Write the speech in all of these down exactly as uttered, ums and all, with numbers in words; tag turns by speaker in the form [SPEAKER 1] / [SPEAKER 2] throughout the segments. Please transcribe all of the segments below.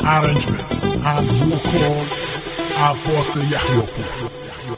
[SPEAKER 1] Arrangement and vocal Abbas Yahyapour.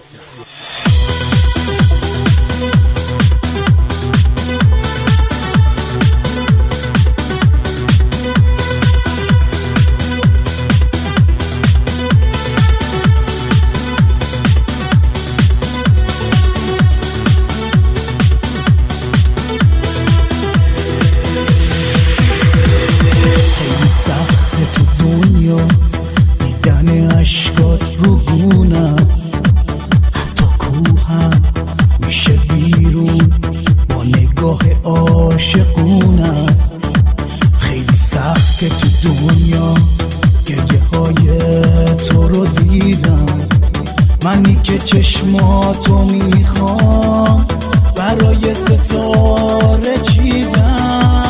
[SPEAKER 2] اشکات رو گونم حتی کوهم میشه بیرون با نگاه عاشقونت. خیلی سخته تو دنیا گریه های تو رو دیدم، منی که چشماتو میخوام برای ستاره چیدم.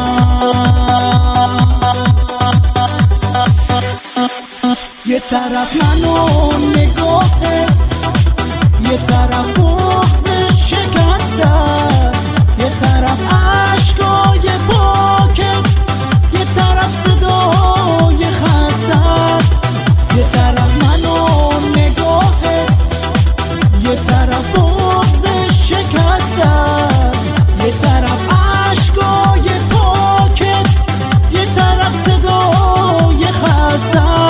[SPEAKER 2] یه طرف منو نگاهت، یه طرف بغض شکستت، یه طرف عشقای پاکت، یه طرف صدای خستت. یه طرف منو نگاهت، یه طرف بغض شکستت، یه طرف عشقای پاکت، یه طرف صدای خستت.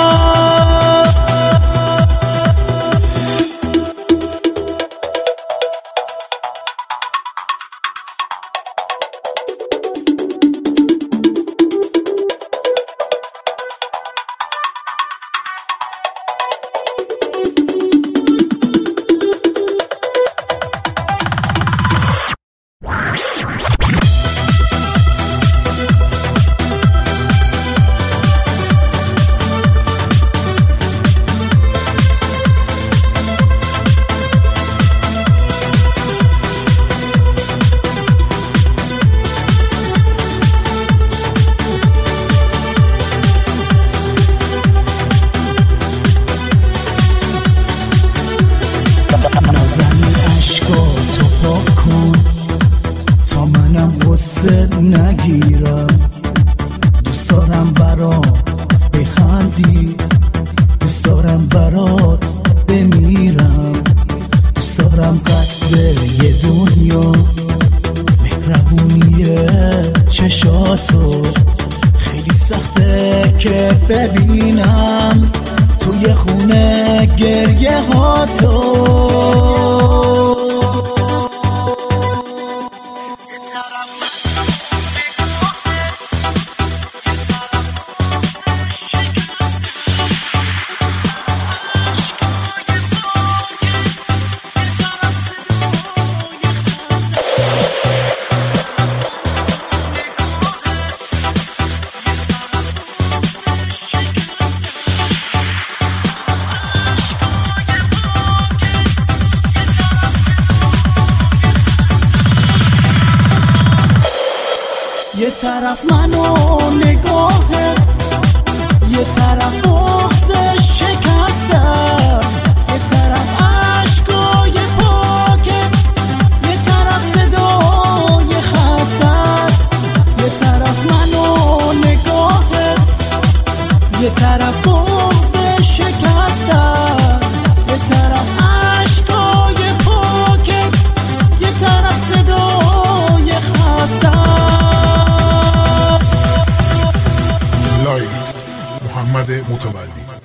[SPEAKER 2] تا منم غصه نگیرم، دوست دارم برات بخندی، دوست دارم برات بمیرم، دوست دارم قد یه دنیا مهربونی چشاتو. خیلی سخته که ببینم توی خونه گریه هاتو. یه طرف منو نگاهت، یه طرف بغض شکستت، یه طرف عشقای پاکت، یه طرف صدای خستت. یه طرف منو نگاهت، یه طرف بغض شکستت، یه طرف عشقای پاکت، یه طرف صدای خستت.
[SPEAKER 1] لایریکس محمد متولی.